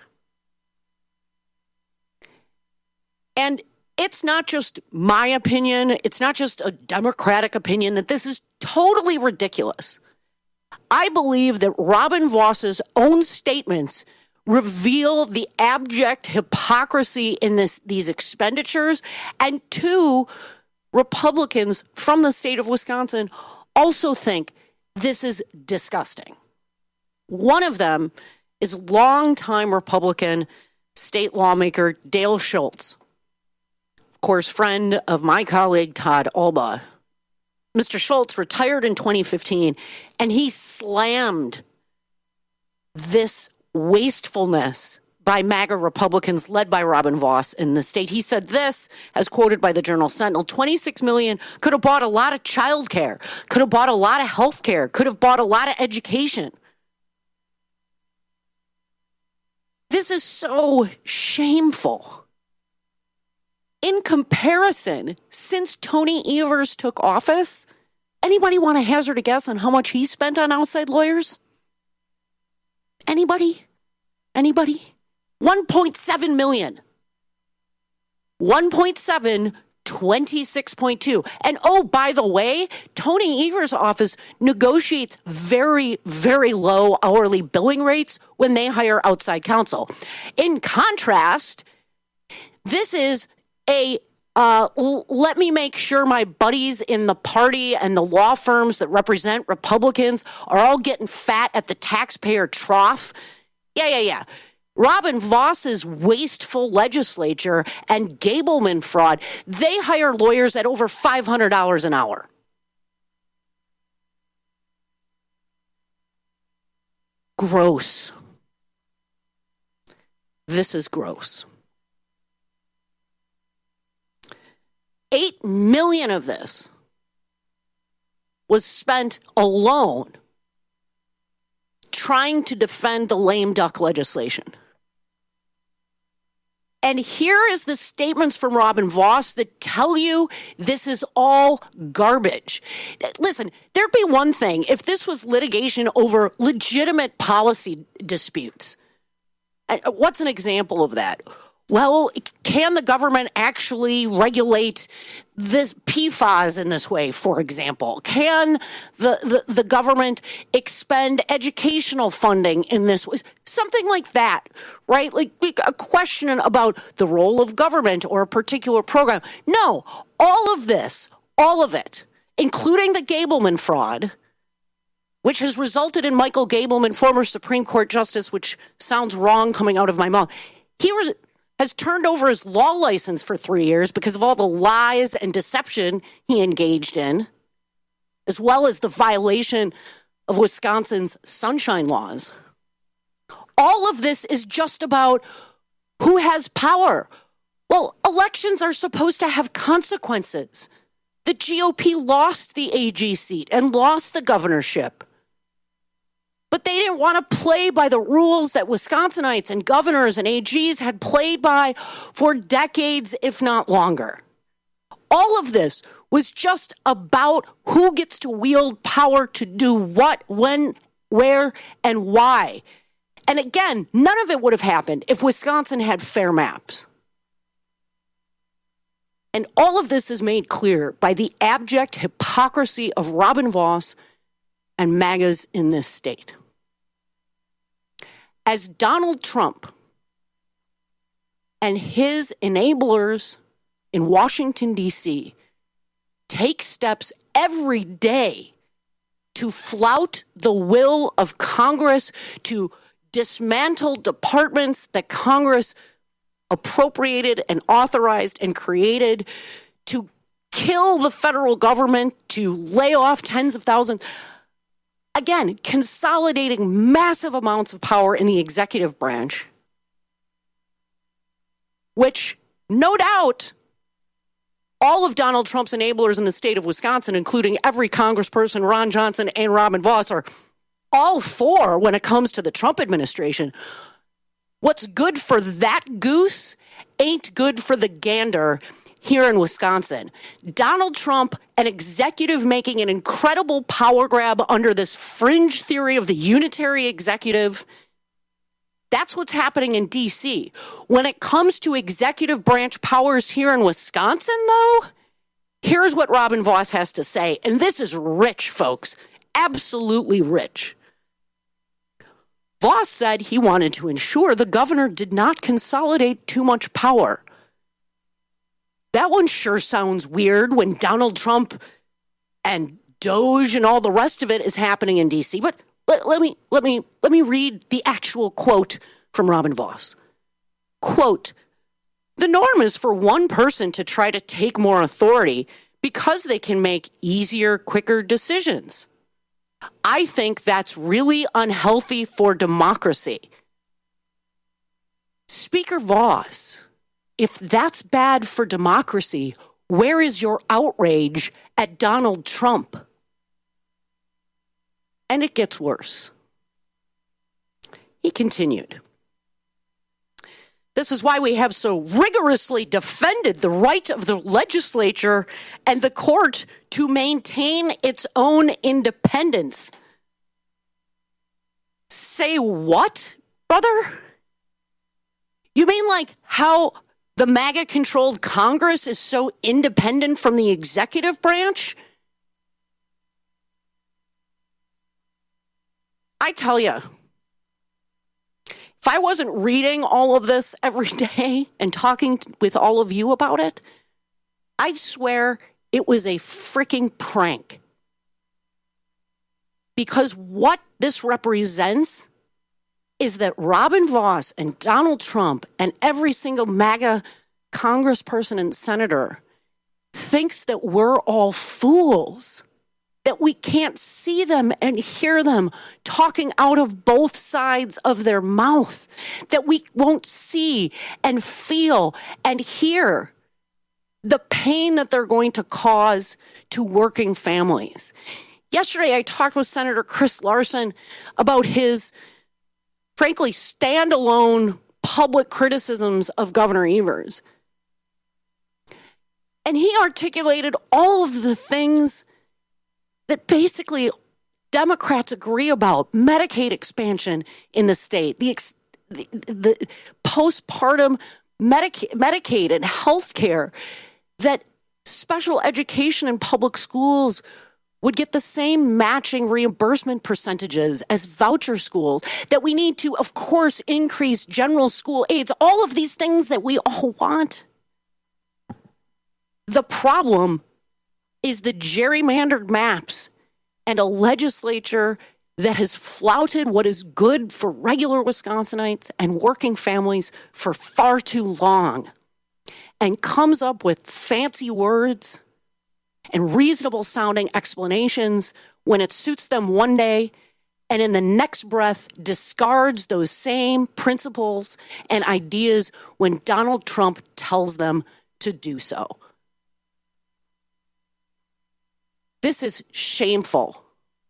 And it's not just my opinion, it's not just a Democratic opinion, that this is totally ridiculous. I believe that Robin Voss's own statements reveal the abject hypocrisy in these expenditures, and two Republicans from the state of Wisconsin also think this is disgusting. One of them is longtime Republican state lawmaker Dale Schultz, of course, friend of my colleague Todd Alba. Mr. Schultz retired in 2015, and he slammed this wastefulness by MAGA Republicans led by Robin Voss in the state. He said this, as quoted by the Journal Sentinel, $26 million could have bought a lot of child care, could have bought a lot of health care, could have bought a lot of education. This is so shameful. In comparison, since Tony Evers took office, anybody want to hazard a guess on how much he spent on outside lawyers? Anybody? 1.7 million. 1.7, 26.2. And oh, by the way, Tony Evers' office negotiates very, very low hourly billing rates when they hire outside counsel. In contrast, this is let me make sure my buddies in the party and the law firms that represent Republicans are all getting fat at the taxpayer trough. Yeah. Robin Voss's wasteful legislature and Gableman fraud, they hire lawyers at over $500 an hour. Gross. This is gross. 8 million of this was spent alone trying to defend the lame duck legislation. And here is the statements from Robin Voss that tell you this is all garbage. Listen, there'd be one thing if this was litigation over legitimate policy disputes. What's an example of that? Well, can the government actually regulate this PFAS in this way, for example? Can the government expend educational funding in this way? Something like that, right? Like a question about the role of government or a particular program. No, all of this, all of it, including the Gableman fraud, which has resulted in Michael Gableman, former Supreme Court Justice, which sounds wrong coming out of my mouth. He has turned over his law license for 3 years because of all the lies and deception he engaged in, as well as the violation of Wisconsin's sunshine laws. All of this is just about who has power. Well, elections are supposed to have consequences. The GOP lost the AG seat and lost the governorship. But they didn't want to play by the rules that Wisconsinites and governors and AGs had played by for decades, if not longer. All of this was just about who gets to wield power to do what, when, where, and why. And again, none of it would have happened if Wisconsin had fair maps. And all of this is made clear by the abject hypocrisy of Robin Voss and MAGAs in this state. As Donald Trump and his enablers in Washington, D.C. take steps every day to flout the will of Congress, to dismantle departments that Congress appropriated and authorized and created, to kill the federal government, to lay off tens of thousands. Again, consolidating massive amounts of power in the executive branch, which, no doubt, all of Donald Trump's enablers in the state of Wisconsin, including every congressperson, Ron Johnson and Robin Voss, are all for when it comes to the Trump administration. What's good for that goose ain't good for the gander. here in Wisconsin. Donald Trump, an executive making an incredible power grab under this fringe theory of the unitary executive. That's what's happening in D.C. When it comes to executive branch powers here in Wisconsin, though, here's what Robin Vos has to say. And this is rich, folks. Absolutely rich. Vos said he wanted to ensure the governor did not consolidate too much power. That one sure sounds weird when Donald Trump and Doge and all the rest of it is happening in D.C. But let me read the actual quote from Robin Vos. Quote, "The norm is for one person to try to take more authority because they can make easier, quicker decisions. I think that's really unhealthy for democracy." Speaker Vos, if that's bad for democracy, where is your outrage at Donald Trump? And it gets worse. He continued, "This is why we have so rigorously defended the right of the legislature and the court to maintain its own independence." Say what, brother? You mean like how the MAGA-controlled Congress is so independent from the executive branch? I tell you, if I wasn't reading all of this every day and talking with all of you about it, I'd swear it was a freaking prank. Because what this represents is that Robin Vos and Donald Trump and every single MAGA congressperson and senator thinks that we're all fools, that we can't see them and hear them talking out of both sides of their mouth, that we won't see and feel and hear the pain that they're going to cause to working families. Yesterday, I talked with Senator Chris Larson about his, frankly, standalone public criticisms of Governor Evers. And he articulated all of the things that basically Democrats agree about: Medicaid expansion in the state, the postpartum Medicaid and health care, that special education in public schools would get the same matching reimbursement percentages as voucher schools, that we need to, of course, increase general school aids, all of these things that we all want. The problem is the gerrymandered maps and a legislature that has flouted what is good for regular Wisconsinites and working families for far too long, and comes up with fancy words and reasonable sounding explanations when it suits them one day, and in the next breath discards those same principles and ideas when Donald Trump tells them to do so. This is shameful.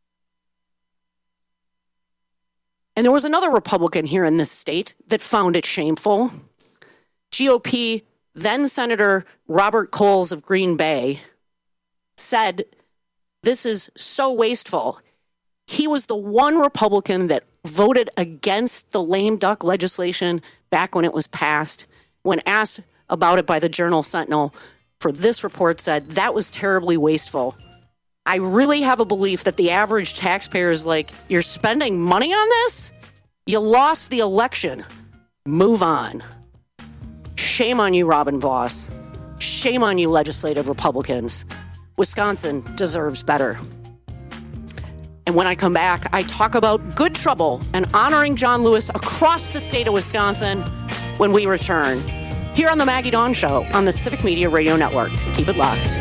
And there was another Republican here in this state that found it shameful. GOP then Senator Robert Coles of Green Bay said, "This is so wasteful." He was the one Republican that voted against the lame duck legislation back when it was passed. When asked about it by the Journal-Sentinel, for this report said, "That was terribly wasteful." I really have a belief that the average taxpayer is like, "You're spending money on this? You lost the election. Move on." Shame on you, Robin Vos. Shame on you, legislative Republicans. Wisconsin deserves better. And when I come back, I talk about good trouble and honoring John Lewis across the state of Wisconsin when we return. Here on the Maggie Dawn Show on the Civic Media Radio Network. Keep it locked.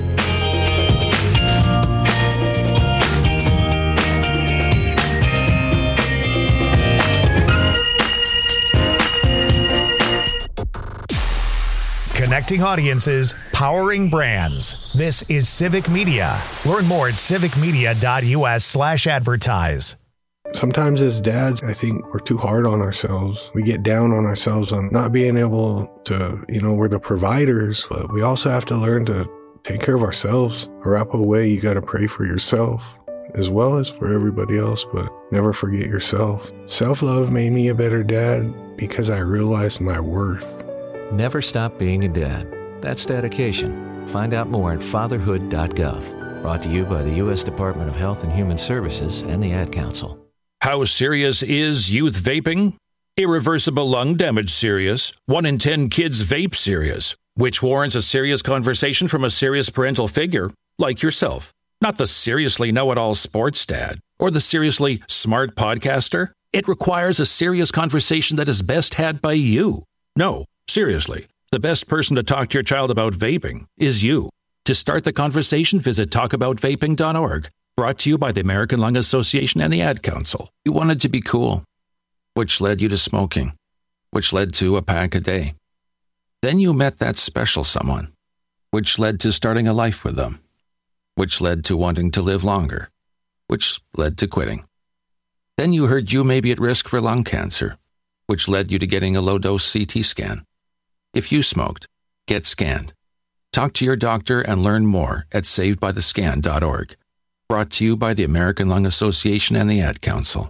Connecting audiences, powering brands. This is Civic Media. Learn more at civicmedia.us/advertise. Sometimes as dads, I think we're too hard on ourselves. We get down on ourselves on not being able to, we're the providers, but we also have to learn to take care of ourselves. Arapahoe way, you got to pray for yourself as well as for everybody else, but never forget yourself. Self-love made me a better dad because I realized my worth. Never stop being a dad. That's dedication. Find out more at fatherhood.gov. Brought to you by the U.S. Department of Health and Human Services and the Ad Council. How serious is youth vaping? Irreversible lung damage serious. 1 in 10 kids vape serious, which warrants a serious conversation from a serious parental figure like yourself. Not the seriously know-it-all sports dad or the seriously smart podcaster. It requires a serious conversation that is best had by you. No, seriously, the best person to talk to your child about vaping is you. To start the conversation, visit talkaboutvaping.org. Brought to you by the American Lung Association and the Ad Council. You wanted to be cool, which led you to smoking, which led to a pack a day. Then you met that special someone, which led to starting a life with them, which led to wanting to live longer, which led to quitting. Then you heard you may be at risk for lung cancer, which led you to getting a low-dose CT scan. If you smoked, get scanned. Talk to your doctor and learn more at savedbythescan.org. Brought to you by the American Lung Association and the Ad Council.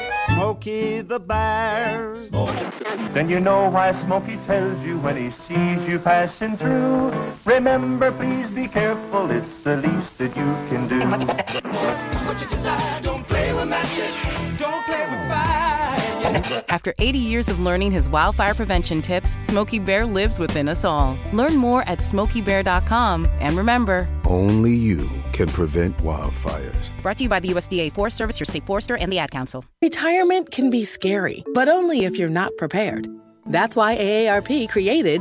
Smokey the Bear. Then you know why Smokey tells you when he sees you passing through. Remember, please be careful, it's the least that you can do. What you desire, don't play with matches, don't play with fire. After 80 years of learning his wildfire prevention tips, Smokey Bear lives within us all. Learn more at SmokeyBear.com. And remember, only you can prevent wildfires. Brought to you by the USDA Forest Service, your state forester, and the Ad Council. Retirement can be scary, but only if you're not prepared. That's why AARP created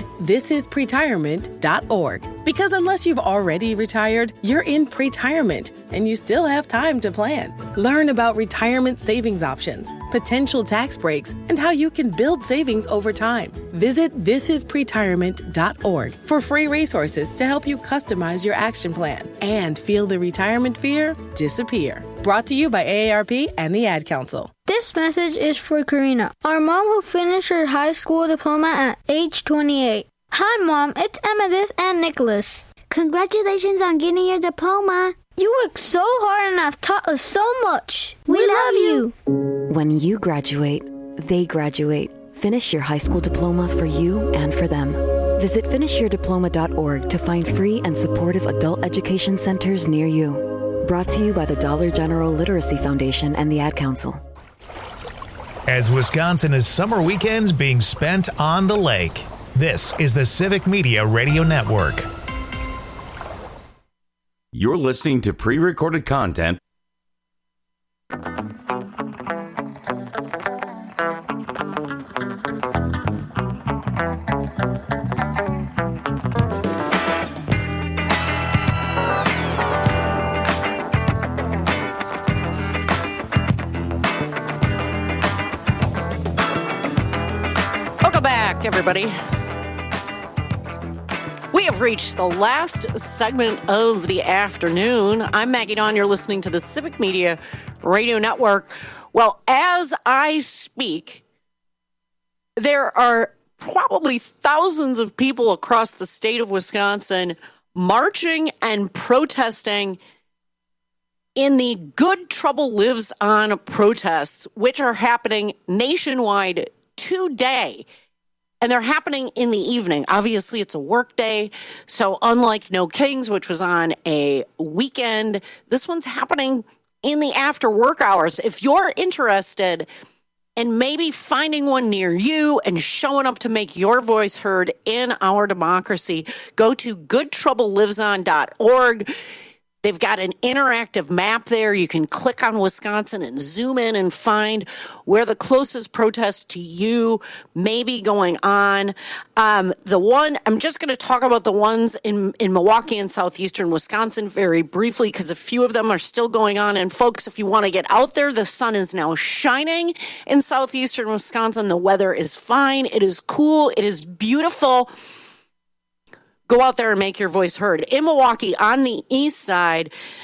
thisispretirement.org. Because unless you've already retired, you're in pretirement, and you still have time to plan. Learn about retirement savings options, potential tax breaks, and how you can build savings over time. Visit thisispretirement.org for free resources to help you customize your action plan and feel the retirement fear disappear. Brought to you by AARP and the Ad Council. This message is for Karina, our mom who finished her high school diploma at age 28. Hi, Mom. It's Emmettith and Nicholas. Congratulations on getting your diploma. You worked so hard and have taught us so much. We love you. When you graduate, they graduate. Finish your high school diploma for you and for them. Visit finishyourdiploma.org to find free and supportive adult education centers near you. Brought to you by the Dollar General Literacy Foundation and the Ad Council. As Wisconsin has summer weekends being spent on the lake, this is the Civic Media Radio Network. You're listening to pre-recorded content. Everybody, we have reached the last segment of the afternoon. I'm Maggie Dawn. You're listening to the Civic Media Radio Network. Well, as I speak, there are probably thousands of people across the state of Wisconsin marching and protesting in the Good Trouble Lives On protests, which are happening nationwide today. And they're happening in the evening. Obviously, it's a work day. So unlike No Kings, which was on a weekend, this one's happening in the after work hours. If you're interested in maybe finding one near you and showing up to make your voice heard in our democracy, go to goodtroubleliveson.org. They've got an interactive map there. You can click on Wisconsin and zoom in and find where the closest protest to you may be going on. I'm just going to talk about the ones in Milwaukee and southeastern Wisconsin very briefly because a few of them are still going on. And folks, if you want to get out there, the sun is now shining in southeastern Wisconsin. The weather is fine. It is cool. It is beautiful. Go out there and make your voice heard. In Milwaukee, on the east side,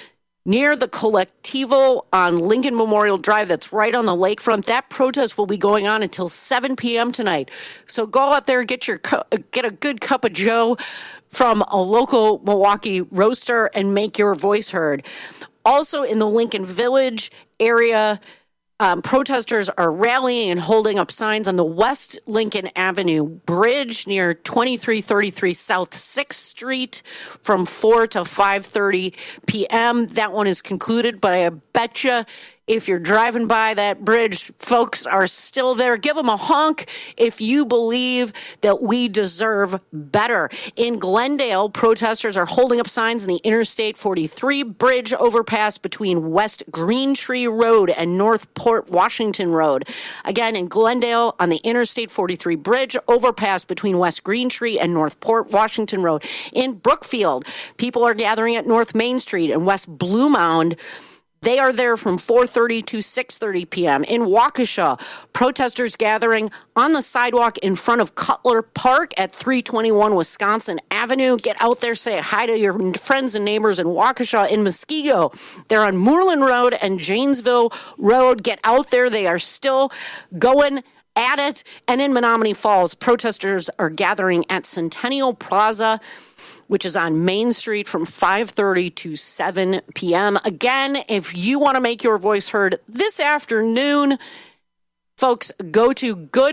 near the Colectivo on Lincoln Memorial Drive. That's right on the lakefront. That protest will be going on until 7 p.m. tonight. So go out there, get a good cup of joe from a local Milwaukee roaster and make your voice heard. Also in the Lincoln Village area, protesters are rallying and holding up signs on the West Lincoln Avenue Bridge near 2333 South 6th Street from 4 to 5:30 p.m. That one is concluded, but I bet you if you're driving by that bridge, folks are still there. Give them a honk if you believe that we deserve better. In Glendale, protesters are holding up signs in the Interstate 43 bridge overpass between West Green Tree Road and North Port Washington Road. Again, in Glendale, on the Interstate 43 bridge overpass between West Green Tree and North Port Washington Road. In Brookfield, people are gathering at North Main Street and West Blue Mound. They are there from 4:30 to 6:30 p.m. In Waukesha, protesters gathering on the sidewalk in front of Cutler Park at 321 Wisconsin Avenue. Get out there, say hi to your friends and neighbors in Waukesha. In Muskego, they're on Moreland Road and Janesville Road. Get out there. They are still going at it. And in Menominee Falls, protesters are gathering at Centennial Plaza, which is on Main Street from 5:30 to 7 p.m. Again, if you want to make your voice heard this afternoon, folks, go to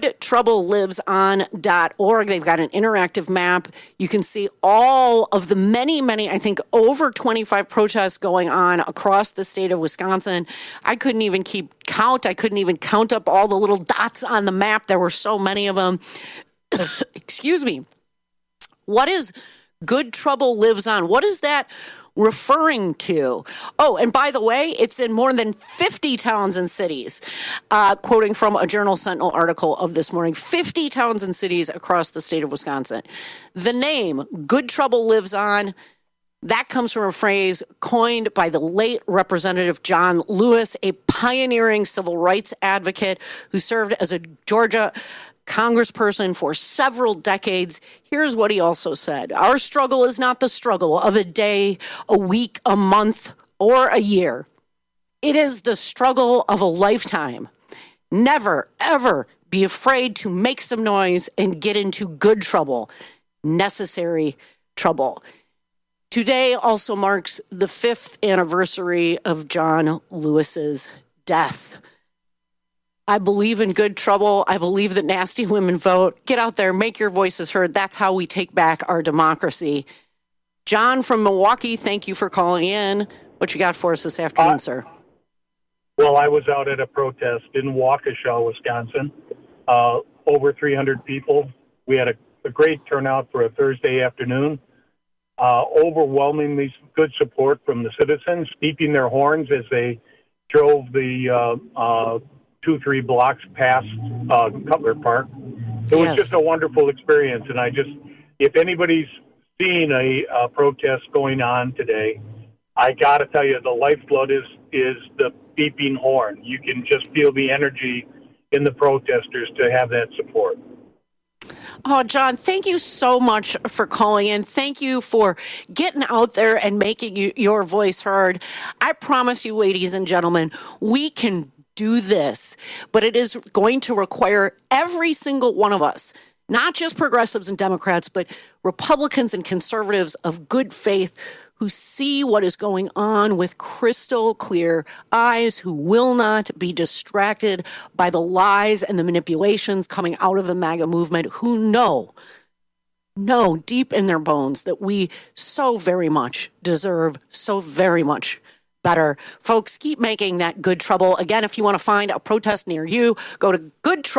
goodtroubleliveson.org. They've got an interactive map. You can see all of the many, I think over 25 protests going on across the state of Wisconsin. I couldn't even keep count. I couldn't even count up all the little dots on the map. There were so many of them. Excuse me. What is Good Trouble Lives On? What is that referring to? Oh, and by the way, it's in more than 50 towns and cities, quoting from a Journal Sentinel article of this morning, 50 towns and cities across the state of Wisconsin. The name Good Trouble Lives On, that comes from a phrase coined by the late Representative John Lewis, a pioneering civil rights advocate who served as a Georgia congressperson for several decades. Here's what he also said. Our struggle is not the struggle of a day, a week, a month, or a year. It is the struggle of a lifetime. Never, ever be afraid to make some noise and get into good trouble, necessary trouble. Today also marks the 5th anniversary of John Lewis's death. I believe in good trouble. I believe that nasty women vote. Get out there, make your voices heard. That's how we take back our democracy. John from Milwaukee, thank you for calling in. What you got for us this afternoon, sir? Well, I was out at a protest in Waukesha, Wisconsin. Over 300 people. We had a great turnout for a Thursday afternoon. Overwhelmingly good support from the citizens, beeping their horns as they drove the 2-3 blocks past Cutler Park. It was just a wonderful experience, and if anybody's seen a protest going on today, I got to tell you, the lifeblood is the beeping horn. You can just feel the energy in the protesters to have that support. Oh, John, thank you so much for calling in. Thank you for getting out there and making your voice heard. I promise you, ladies and gentlemen, we can do this, but it is going to require every single one of us, not just progressives and Democrats, but Republicans and conservatives of good faith who see what is going on with crystal clear eyes, who will not be distracted by the lies and the manipulations coming out of the MAGA movement, who know deep in their bones that we so very much deserve so very much better. Folks, keep making that good trouble. Again, if you want to find a protest near you, go to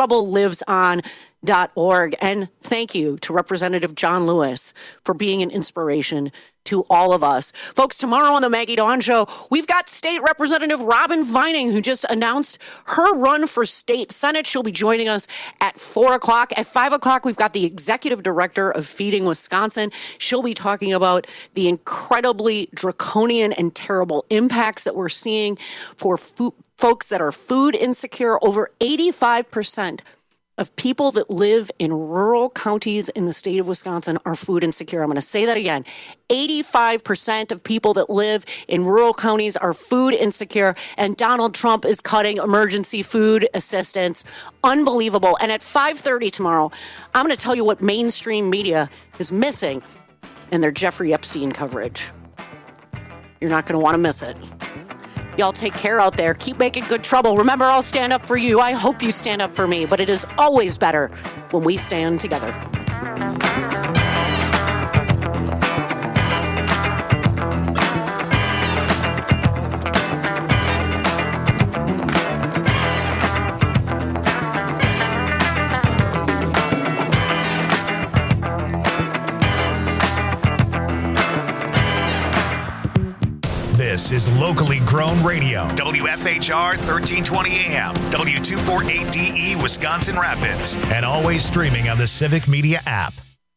goodtroubleliveson.org. And thank you to Representative John Lewis for being an inspiration to all of us. Folks, tomorrow on the Maggie Dawn Show, we've got State Representative Robin Vining, who just announced her run for state Senate. She'll be joining us at 4 o'clock. At 5 o'clock, we've got the executive director of Feeding Wisconsin. She'll be talking about the incredibly draconian and terrible impacts that we're seeing for folks that are food insecure. Over 85% of people that live in rural counties in the state of Wisconsin are food insecure. I'm going to say that again. 85% of people that live in rural counties are food insecure, and Donald Trump is cutting emergency food assistance. Unbelievable. And at 5:30 tomorrow, I'm going to tell you what mainstream media is missing in their Jeffrey Epstein coverage. You're not going to want to miss it. Y'all take care out there. Keep making good trouble. Remember, I'll stand up for you. I hope you stand up for me, but it is always better when we stand together. This is locally grown radio. WFHR 1320 AM, W248DE Wisconsin Rapids, and always streaming on the Civic Media app.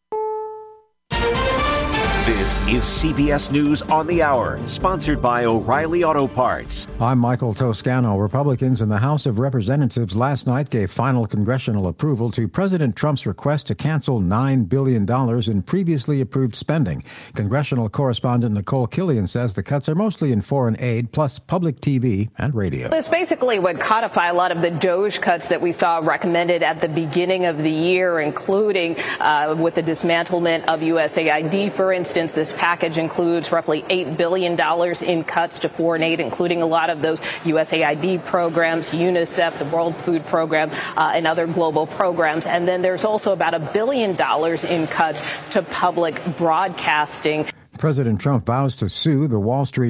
This is CBS News on the Hour, sponsored by O'Reilly Auto Parts. I'm Michael Toscano. Republicans in the House of Representatives last night gave final congressional approval to President Trump's request to cancel $9 billion in previously approved spending. Congressional correspondent Nicole Killian says the cuts are mostly in foreign aid, plus public TV and radio. This basically would codify a lot of the DOGE cuts that we saw recommended at the beginning of the year, including with the dismantlement of USAID, for instance. This package includes roughly $8 billion in cuts to foreign aid, including a lot of those USAID programs, UNICEF, the World Food Program, and other global programs. And then there's also about $1 billion in cuts to public broadcasting. President Trump vows to sue the Wall Street